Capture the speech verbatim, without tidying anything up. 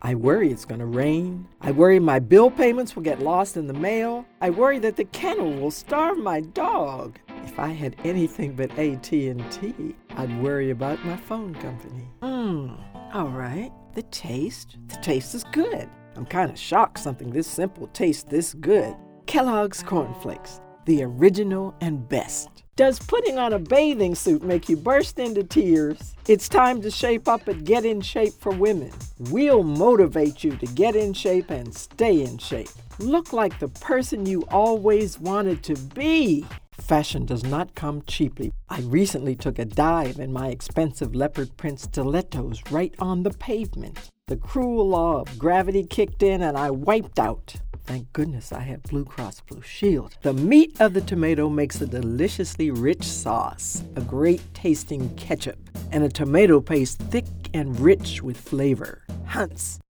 I worry it's going to rain. I worry my bill payments will get lost in the mail. I worry that the kennel will starve my dog. If I had anything but A T and T, I'd worry about my phone company. Mmm, all right. The taste? The taste is good. I'm kind of shocked something this simple tastes this good. Kellogg's Corn Flakes, the original and best. Does putting on a bathing suit make you burst into tears? It's time to shape up and get in shape for women. We'll motivate you to get in shape and stay in shape. Look like the person you always wanted to be. Fashion does not come cheaply. I recently took a dive in my expensive leopard print stilettos right on the pavement. The cruel law of gravity kicked in and I wiped out. Thank goodness I have Blue Cross Blue Shield. The meat of the tomato makes a deliciously rich sauce, a great tasting ketchup, and a tomato paste thick and rich with flavor. Hunt's